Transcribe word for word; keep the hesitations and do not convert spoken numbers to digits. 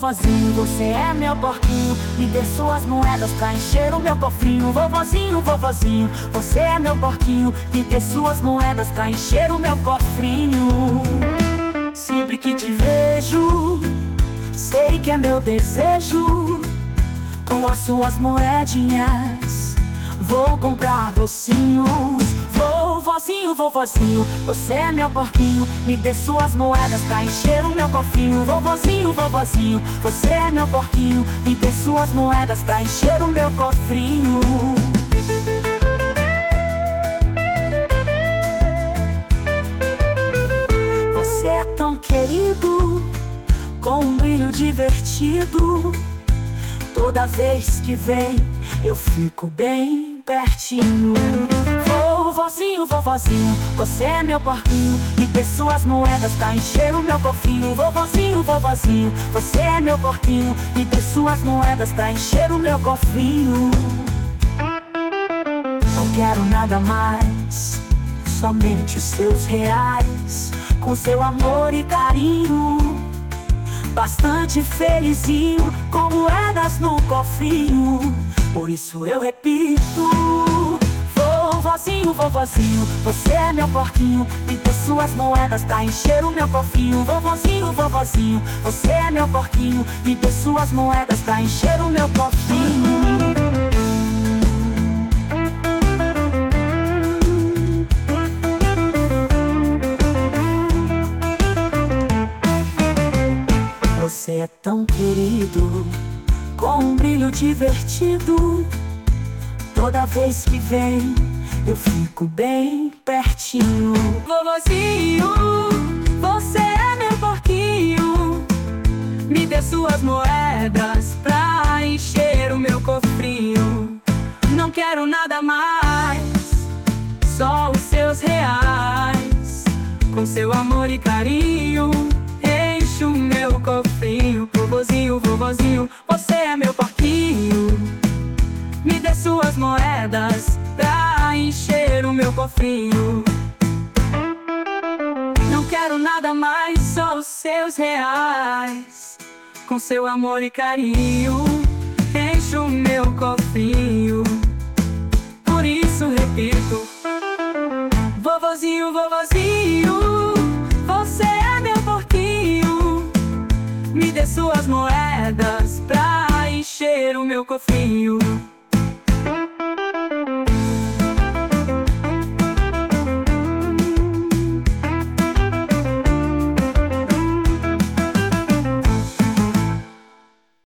vovozinho, você é meu porquinho. Me dê suas moedas pra encher o meu cofrinho. Vovozinho, vovozinho, você é meu porquinho. Me dê suas moedas pra encher o meu cofrinho. Sempre que te vejo, sei que é meu desejo. Com as suas moedinhas vou comprar docinhos. Vovozinho, vovozinho, você é meu porquinho. Me dê suas moedas pra encher o meu cofrinho. Vovozinho, vovozinho, você é meu porquinho. Me dê suas moedas pra encher o meu cofrinho. Você é tão querido, com um brilho divertido. Toda vez que vem, eu fico bem pertinho. Vovozinho, vovozinho, você é meu porquinho. Me dê suas moedas pra encher o meu cofrinho. Vovozinho, vovozinho, você é meu porquinho. Me dê suas moedas pra encher o meu cofrinho. Não quero nada mais, somente os seus reais. Com seu amor e carinho, bastante felizinho, com moedas no cofrinho. Por isso eu repito: vovozinho, vovozinho, você é meu porquinho. Me dê suas moedas pra encher o meu cofrinho. Vovozinho, vovozinho, você é meu porquinho. Me dê suas moedas pra encher o meu cofrinho. Você é tão querido, com um brilho divertido. Toda vez que vem, eu fico bem pertinho. Vovozinho, você é meu porquinho. Me dê suas moedas pra encher o meu cofrinho. Não quero nada mais, só os seus reais. Com seu amor e carinho, enche o meu cofrinho. Vovozinho, vovozinho, você é meu porquinho. Me dê suas moedas pra encher o meu cofrinho. Não quero nada mais, só os seus reais. Com seu amor e carinho, enche o meu cofrinho. Por isso repito: vovozinho, vovozinho, você é meu porquinho. Me dê suas moedas pra encher o meu cofrinho.